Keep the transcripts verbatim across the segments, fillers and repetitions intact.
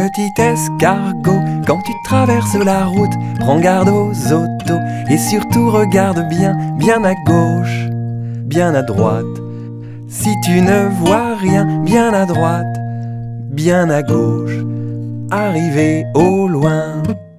Petit escargot, quand tu traverses la route, prends garde aux autos et surtout regarde bien, bien à gauche, bien à droite. Si tu ne vois rien, bien à droite, bien à gauche, arrivé au loin.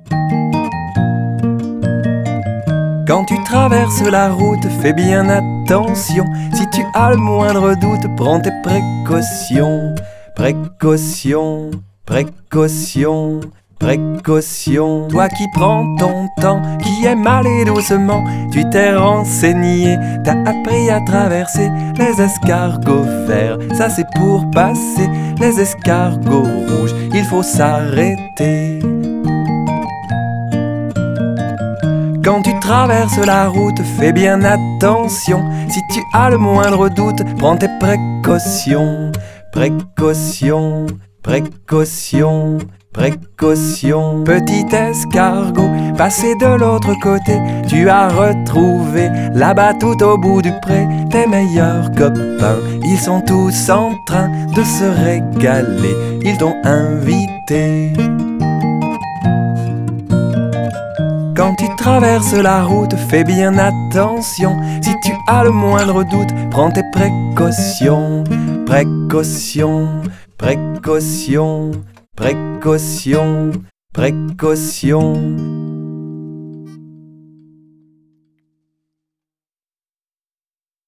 Quand tu traverses la route, fais bien attention. Si tu as le moindre doute, prends tes précautions. Précautions, précautions, précautions. Toi qui prends ton temps, qui aime aller doucement, tu t'es renseigné, t'as appris à traverser les escargots verts. Ça c'est pour passer les escargots rouges, il faut s'arrêter. Quand tu traverses la route, fais bien attention. Si tu as le moindre doute, prends tes précautions. Précautions, précautions, précautions. Petit escargot, passé de l'autre côté, tu as retrouvé là-bas tout au bout du pré tes meilleurs copains. Ils sont tous en train de se régaler, ils t'ont invité. Quand tu traverses la route, fais bien attention. Si tu as le moindre doute, prends tes précautions. Précautions, précautions, précautions, précautions.